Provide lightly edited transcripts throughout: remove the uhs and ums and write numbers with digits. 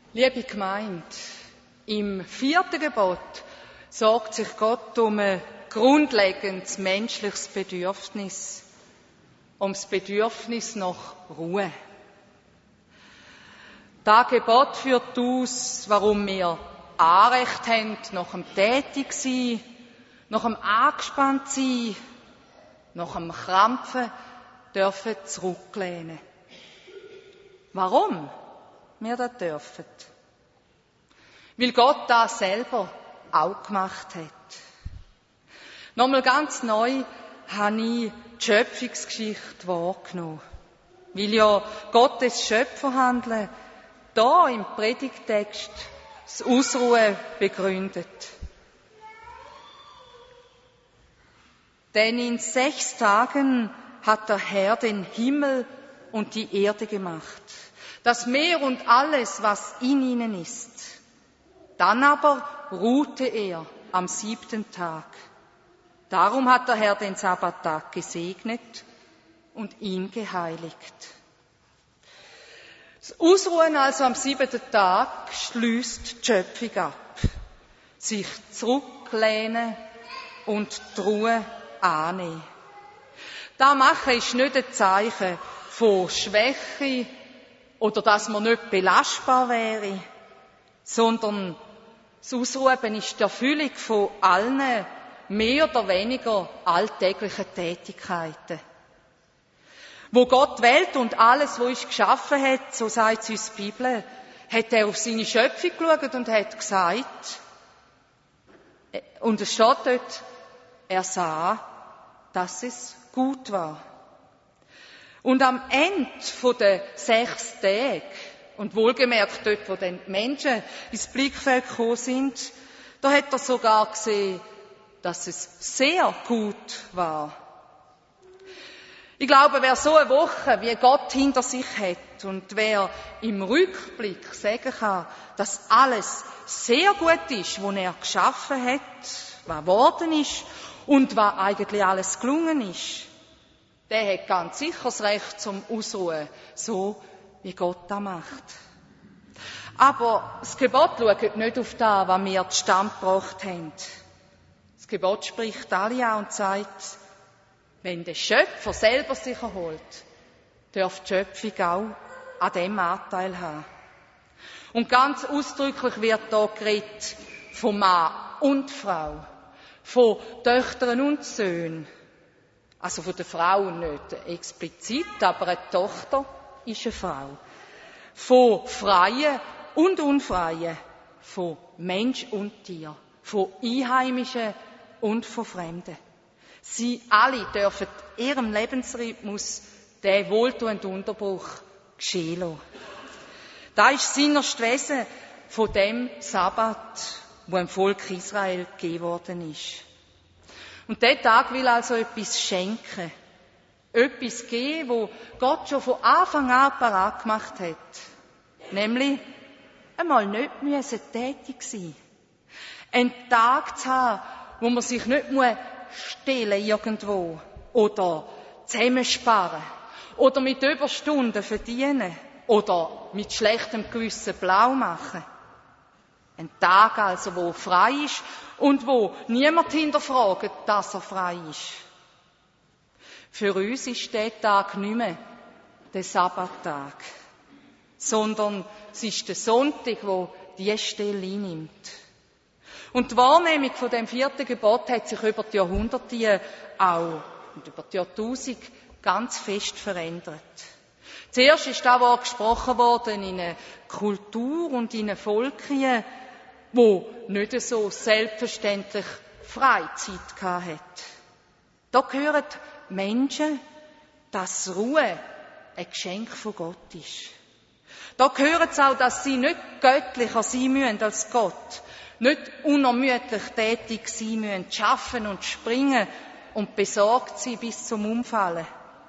Liebe Gemeinde, im 4. Gebot sorgt sich Gott um ein grundlegendes menschliches Bedürfnis, um das Bedürfnis nach Ruhe. Das Gebot führt aus, warum wir Anrecht haben, nach dem Tätigsein, nach dem Angespanntsein, nach dem Krampfen dürfen zurücklehnen. Warum wir das dürfen? Weil Gott das selber auch gemacht hat. Nochmal ganz neu habe ich die Schöpfungsgeschichte wahrgenommen. Weil ja Gottes Schöpferhandeln da im Predigtext das Ausruhen begründet. Denn in 6 Tagen hat der Herr den Himmel und die Erde gemacht, das Meer und alles, was in ihnen ist. Dann aber ruhte er am 7. Tag. Darum hat der Herr den Sabbattag gesegnet und ihn geheiligt. Das Ausruhen also am 7. Tag schließt die Schöpfung ab. Sich zurücklehnen und die Ruhe annehmen. Das Machen ist nicht ein Zeichen von Schwäche oder dass man nicht belastbar wäre, sondern das Ausruhen ist die Erfüllung von allen mehr oder weniger alltäglichen Tätigkeiten. Wo Gott die Welt und alles, was ist geschaffen hat, so sagt es uns die Bibel, hat er auf seine Schöpfung geschaut und hat gesagt, und es steht dort, er sah, dass es gut war. Und am Ende der 6 Tage, und wohlgemerkt dort, wo dann die Menschen ins Blickfeld gekommen sind, da hat er sogar gesehen, dass es sehr gut war. Ich glaube, wer so eine Woche wie Gott hinter sich hat und wer im Rückblick sagen kann, dass alles sehr gut ist, was er geschaffen hat, was geworden ist und was eigentlich alles gelungen ist, der hat ganz sicher das Recht zum Ausruhen, so wie Gott das macht. Aber das Gebot schaut nicht auf das, was wir zustande gebracht haben. Das Gebot spricht alle an und sagt, wenn der Schöpfer selber sich erholt, darf die Schöpfung auch an dem Anteil haben. Und ganz ausdrücklich wird hier geredet von Mann und Frau, von Töchtern und Söhnen. Also von der Frau nicht explizit, aber eine Tochter ist eine Frau. Von Freien und Unfreien, von Mensch und Tier, von Einheimischen und von Fremden. Sie alle dürfen ihrem Lebensrhythmus den wohltuenden Unterbruch geschehen lassen. Das ist das innerste Wesen von dem Sabbat, wo dem Volk Israel gegeben worden ist. Und dieser Tag will also etwas schenken. Etwas geben, wo Gott schon von Anfang an parat gemacht hat. Nämlich, einmal nicht tätig sein. Einen Tag zu haben, wo man sich nicht stehlen irgendwo oder zusammensparen oder mit Überstunden verdienen oder mit schlechtem Gewissen blau machen. Ein Tag also, wo frei ist und wo niemand hinterfragt, dass er frei ist. Für uns ist dieser Tag nicht mehr der Sabbattag, sondern es ist der Sonntag, wo diese Stelle einnimmt. Und die Wahrnehmung von dem 4. Gebot hat sich über die Jahrhunderte auch und über die Jahrtausende ganz fest verändert. Zuerst ist das Wort gesprochen worden in einer Kultur und in einem Volk, wo nicht so selbstverständlich Freizeit hatte. Da hören Menschen, dass Ruhe ein Geschenk von Gott ist. Da hören sie auch, dass sie nicht göttlicher sein müssen als Gott, nicht unermüdlich tätig sein müssen, arbeiten und springen und besorgt sein bis zum Umfallen.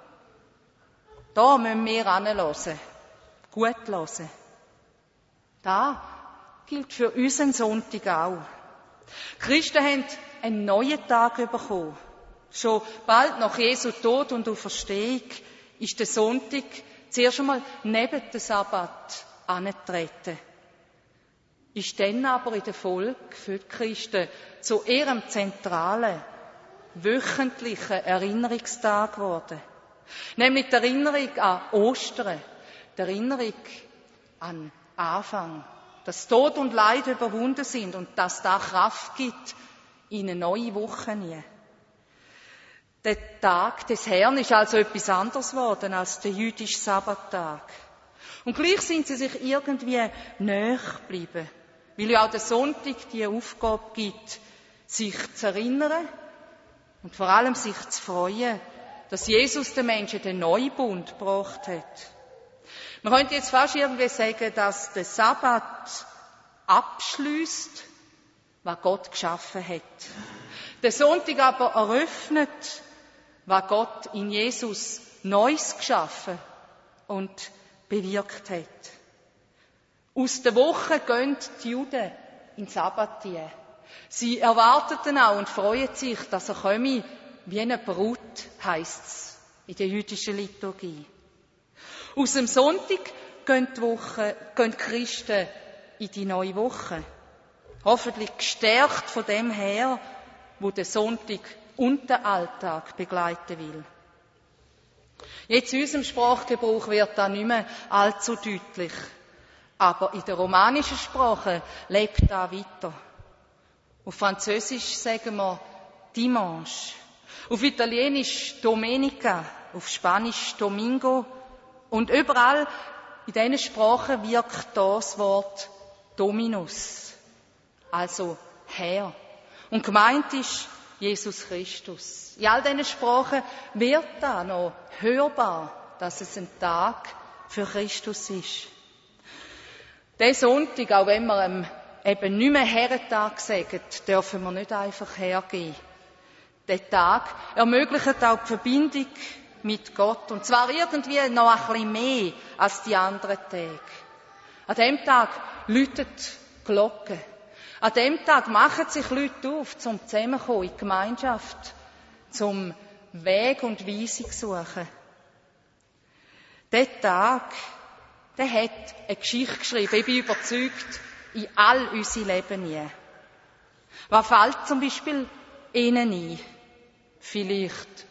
Da müssen wir hinhören, gut hören. Das gilt für unseren Sonntag auch. Die Christen haben einen neuen Tag bekommen. Schon bald nach Jesu Tod und Auferstehung ist der Sonntag zuerst einmal neben den Sabbat angetreten. ist dann aber in der Folge für die Christen zu ihrem zentralen, wöchentlichen Erinnerungstag geworden. Nämlich die Erinnerung an Ostern, die Erinnerung an Anfang, dass Tod und Leid überwunden sind und dass da Kraft gibt in eine neue Woche nie. Der Tag des Herrn ist also etwas anderes geworden als der jüdische Sabbattag. Und gleich sind sie sich irgendwie näher geblieben, weil ja auch der Sonntag die Aufgabe gibt, sich zu erinnern und vor allem sich zu freuen, dass Jesus den Menschen den Neubund gebracht hat. Man könnte jetzt fast irgendwie sagen, dass der Sabbat abschließt, was Gott geschaffen hat. Der Sonntag aber eröffnet, was Gott in Jesus Neues geschaffen und bewirkt hat. Aus der Woche gehen die Juden in den Sabbat hinein. Sie erwarteten auch und freuen sich, dass er komme wie eine Brut, heisst's in der jüdischen Liturgie. Aus dem Sonntag gehen die Christen in die neue Woche. Hoffentlich gestärkt von dem her, wo der Sonntag und den Alltag begleiten will. Jetzt in unserem Sprachgebrauch wird das nicht mehr allzu deutlich. Aber in der romanischen Sprache lebt das weiter. Auf Französisch sagen wir Dimanche. Auf Italienisch Domenica. Auf Spanisch Domingo. Und überall in diesen Sprachen wirkt das Wort Dominus. Also Herr. Und gemeint ist Jesus Christus. In all diesen Sprachen wird da noch hörbar, dass es ein Tag für Christus ist. Der Sonntag, auch wenn wir ihm eben nicht mehr Herrentag sagen, dürfen wir nicht einfach hergehen. Der Tag ermöglicht auch die Verbindung mit Gott. Und zwar irgendwie noch ein bisschen mehr als die anderen Tage. An dem Tag läutet die Glocke. An dem Tag machen sich Leute auf, zum Zusammenkommen in die Gemeinschaft, zum Weg und Weisung suchen. Der Tag, der hat eine Geschichte geschrieben, ich bin überzeugt, in all unsere Leben hinein. Was fällt zum Beispiel Ihnen ein? Vielleicht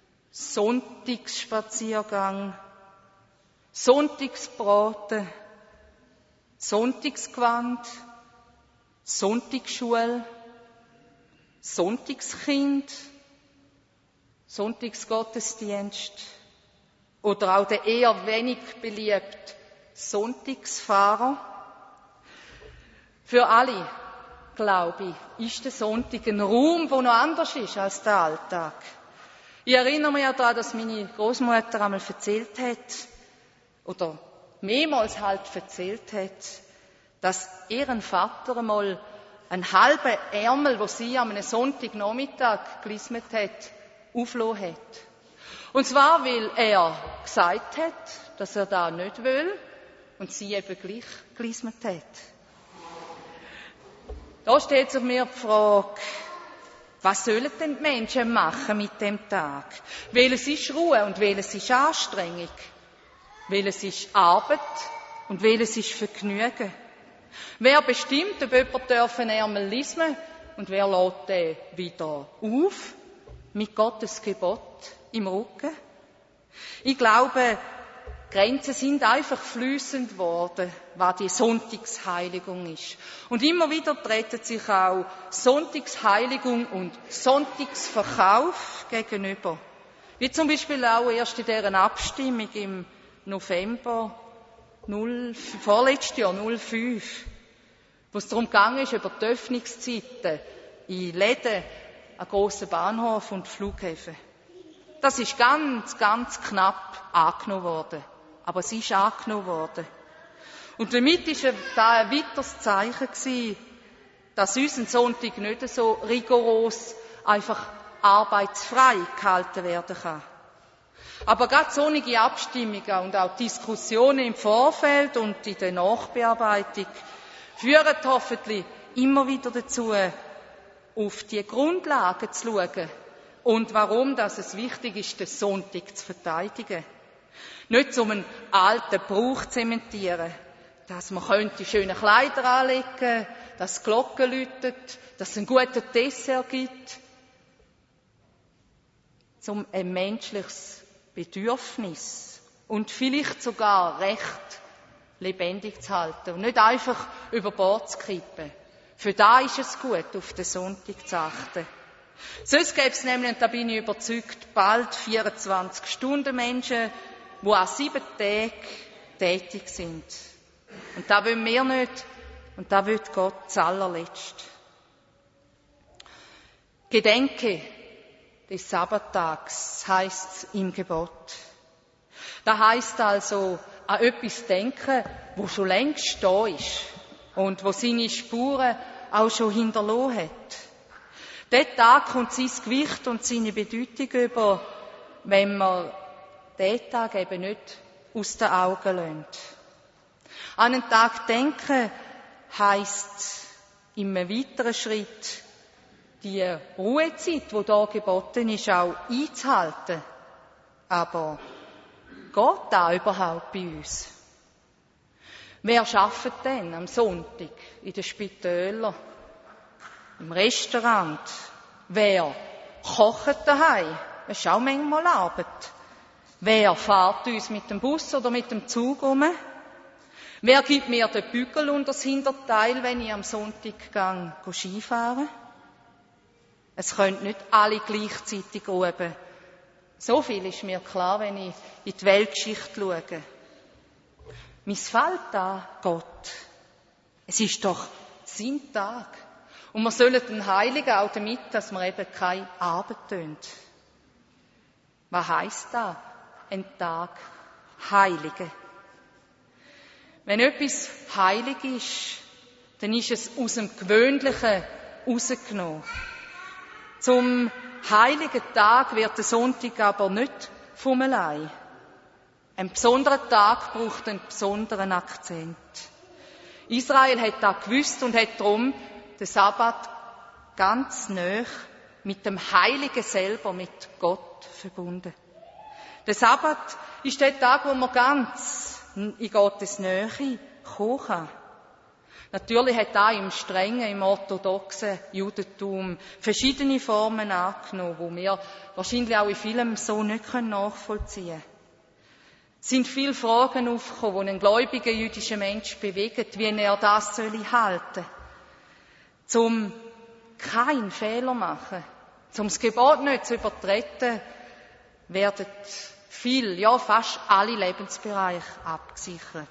Sonntagsspaziergang, Sonntagsbraten, Sonntagsgewand, Sonntagsschule, Sonntagskind, Sonntagsgottesdienst oder auch der eher wenig beliebte Sonntagsfahrer. Für alle, glaube ich, ist der Sonntag ein Raum, der noch anders ist als der Alltag. Ich erinnere mich daran, dass meine Großmutter einmal erzählt hat, oder mehrmals halt erzählt hat, dass ihren Vater einmal einen halben Ärmel, wo sie am Sonntagnachmittag gelismet hat, aufgelassen hat. Und zwar, weil er gesagt hat, dass er da nicht will und sie eben gleich gelismet hat. Da stellt sich mir die Frage, was sollen denn die Menschen machen mit dem Tag? Welches ist Ruhe und welches ist Anstrengung? Welches ist Arbeit und welches ist Vergnügen? Wer bestimmt, ob jemand einen Ärmel lismen und wer lässt den wieder auf? Mit Gottes Gebot im Rücken? Ich glaube, Grenzen sind einfach fließend worden, was die Sonntagsheiligung ist. Und immer wieder treten sich auch Sonntagsheiligung und Sonntagsverkauf gegenüber. Wie zum Beispiel auch erst in dieser Abstimmung im November vorletztes Jahr 05, wo es darum gegangen ist, über die Öffnungszeiten in Läden, an grossen Bahnhof und Flughäfen. Das ist ganz, ganz knapp angenommen worden. Aber es ist angenommen worden. Und damit war da ein weiteres Zeichen gewesen, dass unser Sonntag nicht so rigoros einfach arbeitsfrei gehalten werden kann. Aber gerade solche Abstimmungen und auch Diskussionen im Vorfeld und in der Nachbearbeitung führen hoffentlich immer wieder dazu, auf die Grundlagen zu schauen und warum dass es wichtig ist, den Sonntag zu verteidigen. Nicht um einen alten Brauch zu zementieren, dass man könnte schöne Kleider anlegen, dass die Glocke läutet, dass es einen guten Dessert gibt, um ein menschliches Bedürfnis und vielleicht sogar Recht lebendig zu halten und nicht einfach über Bord zu kippen. Für da ist es gut, auf den Sonntag zu achten. Sonst gäbe es nämlich, und da bin ich überzeugt, bald 24-Stunden-Menschen, die an 7 Tagen tätig sind. Und da wollen wir nicht, und da will Gott zuallerletzt. Gedenke des Sabbattags heisst im Gebot. Das heisst also an etwas denken, wo schon längst da ist und wo seine Spuren auch schon hinterlassen hat. Der Tag kommt sein Gewicht und seine Bedeutung über, wenn man diesen Tag eben nicht aus den Augen lässt. An einen Tag denken heisst in einem weiteren Schritt, die Ruhezeit, die da geboten ist, auch einzuhalten. Aber geht das überhaupt bei uns? Wer arbeitet denn am Sonntag in den Spitälern, im Restaurant? Wer kocht daheim? Das ist auch manchmal Arbeit. Wer fährt uns mit dem Bus oder mit dem Zug um? Wer gibt mir den Bügel unter das Hinterteil, wenn ich am Sonntag Skifahren? Es können nicht alle gleichzeitig oben. So viel ist mir klar, wenn ich in die Weltgeschichte schaue. Missfällt da Gott? Es ist doch sein Tag. Und wir sollen den Heiligen auch damit, dass wir eben keine Arbeit tun. Was heisst das? Ein Tag Heilige. Wenn etwas heilig ist, dann ist es aus dem Gewöhnlichen rausgenommen. Zum heiligen Tag wird der Sonntag aber nicht vom allein. Ein besonderer Tag braucht einen besonderen Akzent. Israel hat das gewusst und hat darum den Sabbat ganz nahe mit dem Heiligen selber, mit Gott verbunden. Der Sabbat ist der Tag, wo man ganz in Gottes Nähe kommen kann. Natürlich hat auch im strengen, im orthodoxen Judentum verschiedene Formen angenommen, die wir wahrscheinlich auch in vielem so nicht nachvollziehen können. Es sind viele Fragen aufgekommen, die einen gläubigen jüdischen Menschen bewegen, wie er das halten soll. Um keinen Fehler machen, um das Gebot nicht zu übertreten, werden viel, ja fast alle Lebensbereiche abgesichert.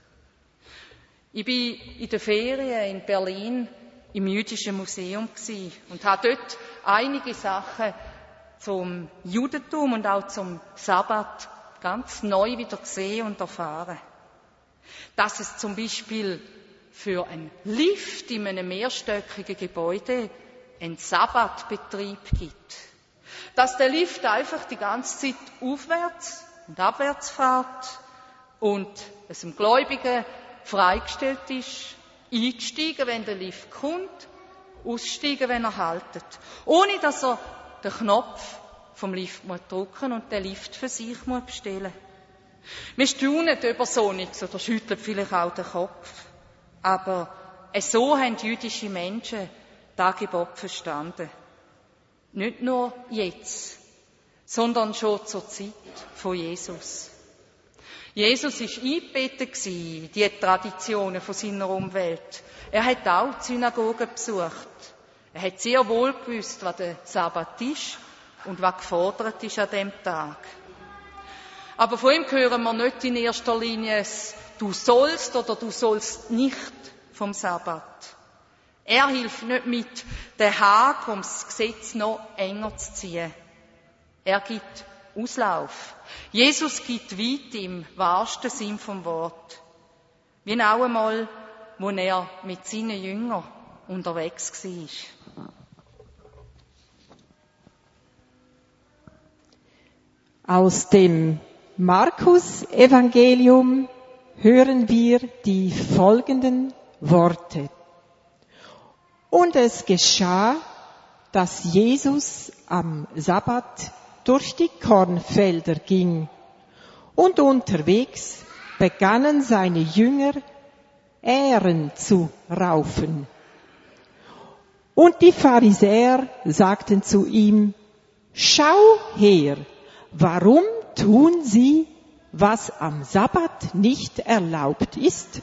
Ich bin in den Ferien in Berlin im Jüdischen Museum und habe dort einige Sachen zum Judentum und auch zum Sabbat ganz neu wieder gesehen und erfahren. Dass es zum Beispiel für einen Lift in einem mehrstöckigen Gebäude einen Sabbatbetrieb gibt. Dass der Lift einfach die ganze Zeit aufwärts und abwärts fährt und es dem Gläubigen freigestellt ist, einzusteigen, wenn der Lift kommt, aussteigen, wenn er haltet. Ohne dass er den Knopf vom Lift drücken muss und den Lift für sich bestellen muss. Wir staunen über so nichts oder schütteln vielleicht auch den Kopf. Aber so haben jüdische Menschen das Gebot verstanden. Nicht nur jetzt, sondern schon zur Zeit von Jesus. Jesus war eingebettet in die Traditionen von seiner Umwelt. Er hat auch die Synagogen besucht. Er hat sehr wohl gewusst, was der Sabbat ist und was gefordert ist an diesem Tag. Aber von ihm hören wir nicht in erster Linie «Du sollst» oder «Du sollst nicht» vom Sabbat. Er hilft nicht mit, den Haken, um das Gesetz noch enger zu ziehen. Er gibt Auslauf. Jesus gibt weit im wahrsten Sinn vom Wort. Wie auch einmal, wo er mit seinen Jüngern unterwegs war. Aus dem Markus-Evangelium hören wir die folgenden Worte. Und es geschah, dass Jesus am Sabbat durch die Kornfelder ging, und unterwegs begannen seine Jünger, Ähren zu raufen. Und die Pharisäer sagten zu ihm, schau her, warum tun sie, was am Sabbat nicht erlaubt ist?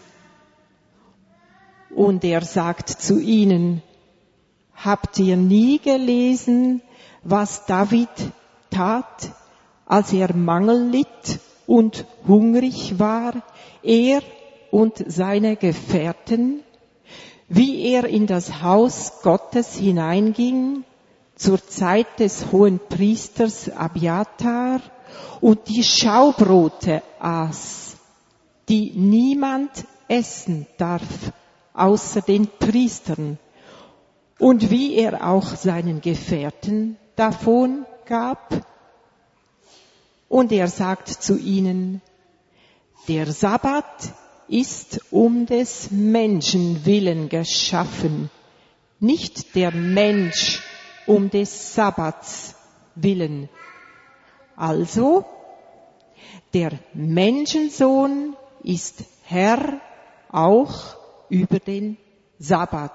Und er sagt zu ihnen, habt ihr nie gelesen, was David tat, als er Mangel litt und hungrig war, er und seine Gefährten, wie er in das Haus Gottes hineinging, zur Zeit des Hohenpriesters Abiathar, und die Schaubrote aß, die niemand essen darf, außer den Priestern, und wie er auch seinen Gefährten davon gab. Und er sagt zu ihnen, der Sabbat ist um des Menschen willen geschaffen, nicht der Mensch um des Sabbats willen. Also, der Menschensohn ist Herr auch über den Sabbat.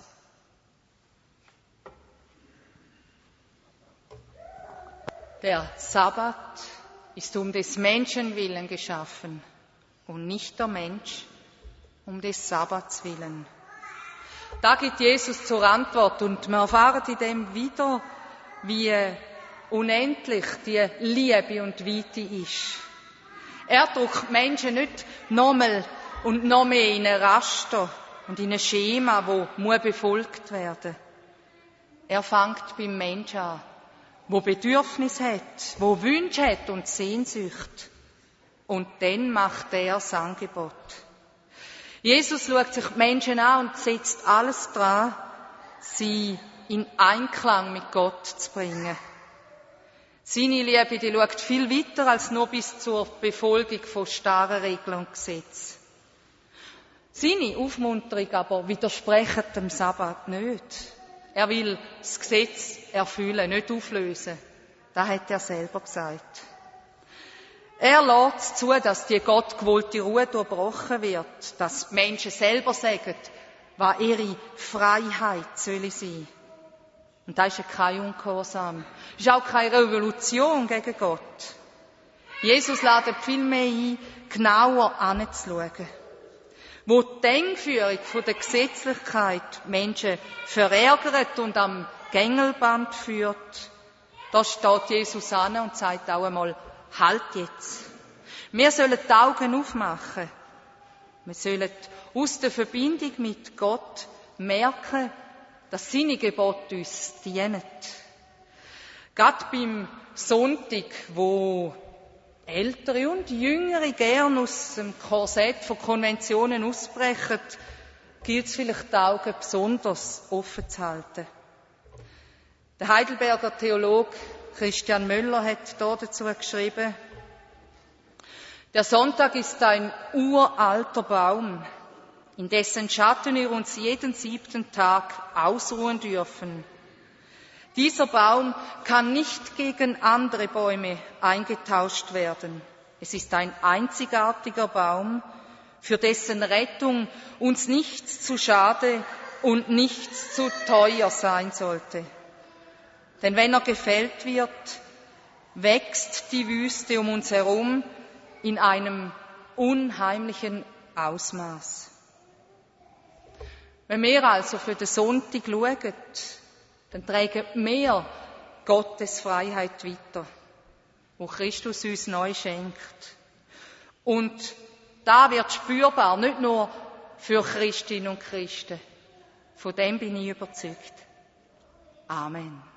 Der Sabbat ist um des Menschen willen geschaffen und nicht der Mensch um des Sabbats willen. Da gibt Jesus zur Antwort und wir erfahren in dem wieder, wie unendlich die Liebe und Weite ist. Er drückt Menschen nicht nochmal und noch mehr in ein Raster und in ein Schema, das befolgt werden muss. Er fängt beim Menschen an, der Bedürfnis hat, der Wünsche hat und Sehnsucht. Und dann macht er das Angebot. Jesus schaut sich die Menschen an und setzt alles dran, sie in Einklang mit Gott zu bringen. Seine Liebe, die schaut viel weiter als nur bis zur Befolgung von starren Regeln und Gesetzen. Seine Aufmunterung aber widerspricht dem Sabbat nicht. Er will das Gesetz erfüllen, nicht auflösen. Das hat er selber gesagt. Er lässt zu, dass die Gott gewollte Ruhe durchbrochen wird, dass die Menschen selber sagen, was ihre Freiheit soll sein. Und das ist ja kein Ungehorsam. Das ist auch keine Revolution gegen Gott. Jesus lädt vielmehr ein, genauer anzuschauen. Wo die Engführung von der Gesetzlichkeit Menschen verärgert und am Gängelband führt, da steht Jesus an und sagt auch einmal, halt jetzt. Wir sollen die Augen aufmachen. Wir sollen aus der Verbindung mit Gott merken, dass seine Gebote uns dienen. Gerade beim Sonntag, wo Ältere und Jüngere gern aus dem Korsett von Konventionen ausbrechen, gilt es vielleicht die Augen besonders offen zu halten. Der Heidelberger Theologe Christian Möller hat dazu geschrieben, der Sonntag ist ein uralter Baum, in dessen Schatten wir uns jeden 7. Tag ausruhen dürfen. Dieser Baum kann nicht gegen andere Bäume eingetauscht werden. Es ist ein einzigartiger Baum, für dessen Rettung uns nichts zu schade und nichts zu teuer sein sollte. Denn wenn er gefällt wird, wächst die Wüste um uns herum in einem unheimlichen Ausmaß. Wenn wir also für den Sonntag schauen, dann tragen wir Gottes Freiheit weiter, wo Christus uns neu schenkt. Und da wird spürbar, nicht nur für Christinnen und Christen. Von dem bin ich überzeugt. Amen.